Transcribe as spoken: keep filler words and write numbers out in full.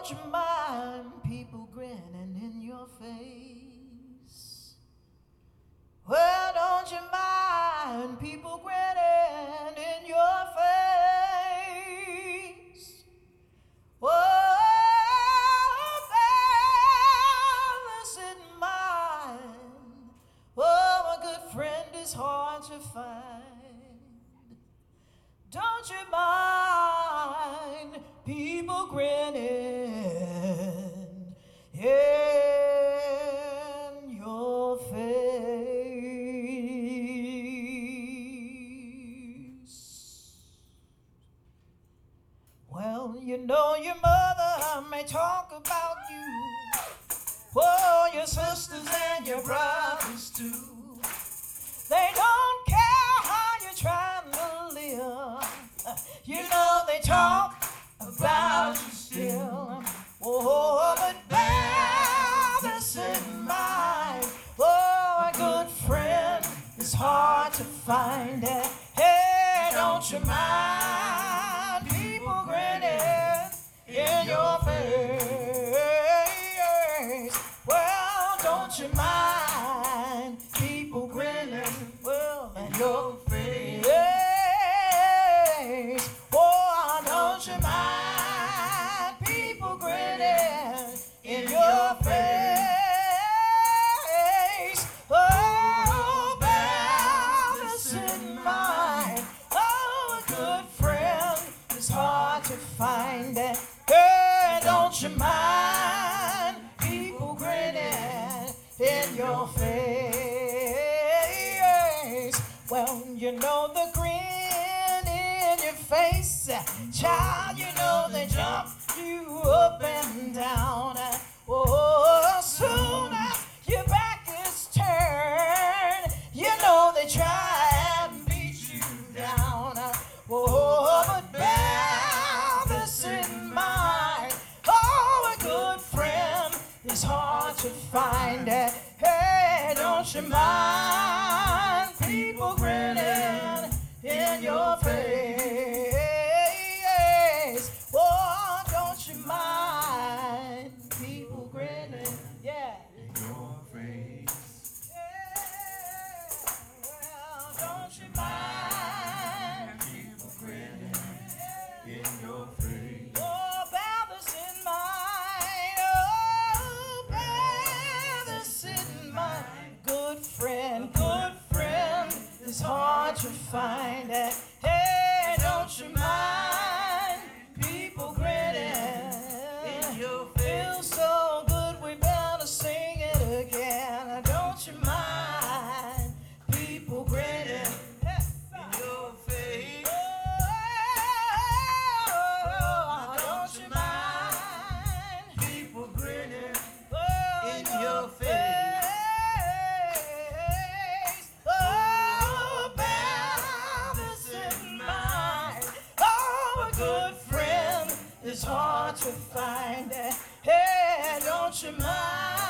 don't you mind people grinning in your face? Well, don't you mind people grinning in your face? Oh, fellas in mine. Oh, a good friend is hard to find. Don't you mind people grinning in your face? Well, you know your mother may talk about you. Oh, your sisters and your brothers too. They don't care how you're trying to live. You know they talk about you still. Oh, but bear this in mind. Oh, a good friend is hard to find. Hey, don't you mind people grinning in your face? Well, don't you mind people grinning, well, in your face? Oh, don't you mind people grinning in your face? Oh, bear this in mind. Oh, a good friend is hard to find. Hey, don't you mind people grinning in your face? Well, you know the grin in your face, child, you know they jump you up and down. Oh, soon as your back is turned, you know they try and beat you down. Oh, but bear this in mind. Oh, a good friend is hard to find. Hey, don't you mind people grinning in your face? Oh, don't you mind people grinning, yeah, in your face? Yeah, well, don't you mind people grinning in your face? Oh, bear this in mind. Oh, bear this in mind. Good friend, good friend is hard to find. Hey, don't you mind people grinning in your face? Feels so good, we better sing it again. Don't you mind people grinning in your face? Oh, don't you mind people grinning in your face? Oh, bear this in mind. Oh, a good friend is hard to find. Hey, don't you mind